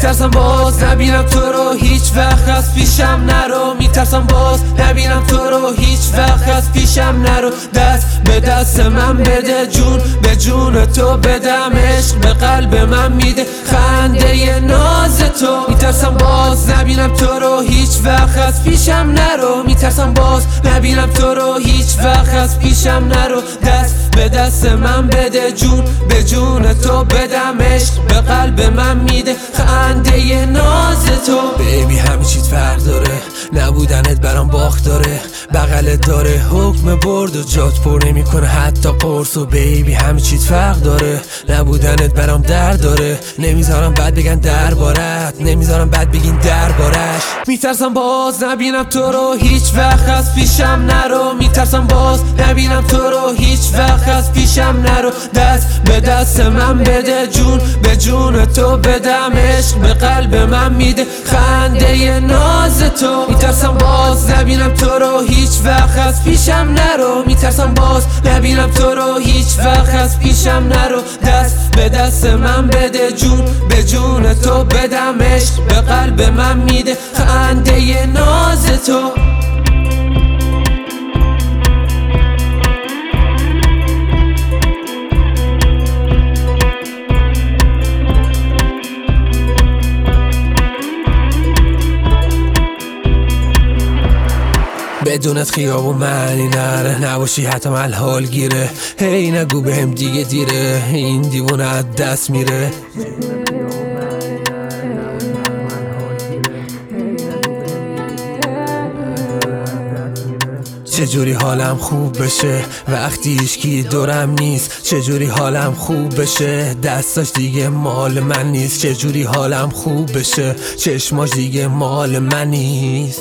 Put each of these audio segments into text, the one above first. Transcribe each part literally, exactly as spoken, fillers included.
میترسم باز نبینم تو رو هیچ وقت از پیشم نرو. میترسم باز نبینم تو رو هیچ وقت از پیشم نرو. دست به دست من بده، جون به جون تو بدم، عشق به قلب من میده خنده ناز تو. میترسم باز نبینم تو رو هیچ وقت از پیشم نرو. میترسم باز نبینم تو رو هیچ وقت از پیشم نرو. دست به دست من بده، جون به جون تو بدم، عشق به قلب من میده خنده ناز تو. بیبی همه چیت فرق داره، نبودنت برام باخت داره، بغلت داره حکم برد و جات پر نمیکنه حتی قرص. و بیبی همه چیت فرق داره، نبودنت برام درد داره، نمیذارم بد بگن دربارت، نمیذارم بد بگین دربارش. میترسم باز نبینم تو رو هیچ وقت از پیشم نرو. میترسم باز نبینم تو رو هیچ وقت از پیشم نرو. دست به دست من بده، جون به جون تو بدم، عشق به قلب من میده خنده ناز تو. میترسم باز نبینم تو رو هیچ وقت از پیشم نرو. میترسم باز نبینم تو رو هیچ وقت از پیشم نرو. دست به دست من بده، جون به جون تو بدم، عشق به قلب من میده خنده ناز تو. بدونت خیابون معنی نره، نباشی حتی الحال گیره. هی نگو بهم دیگه دیره، این دیوونه از دست میره. چجوری حالم خوب بشه وقتی هیچکی دورم نیست؟ چجوری حالم خوب بشه دستاش دیگه مال من نیست؟ چجوری حالم خوب بشه چشماش دیگه مال من نیست؟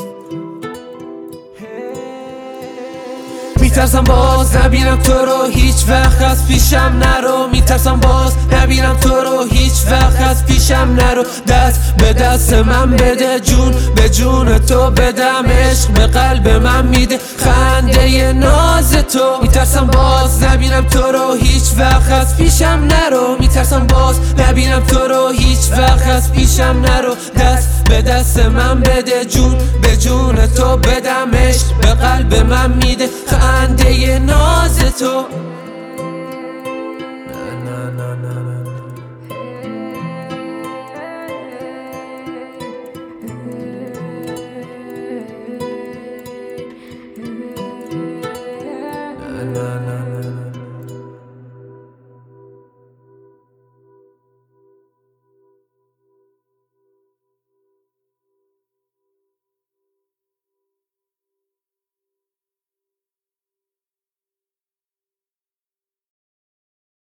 میترسم باز نبینم تو رو هیچ وقت از پیشم نرو. میترسم باز نبینم تو رو هیچ وقت از پیشم نرو. دست به دست من بده، جون به جون تو بدم، عشق به قلب من میده خنده ناز تو. میترسم باز نبینم تو رو هیچ وقت از پیشم نرو. میترسم باز نبینم تو رو هیچ وقت از پیشم نرو. دست به دست من بده، جون به جون تو بدم، عشق به قلب من میده خنده ناز تو.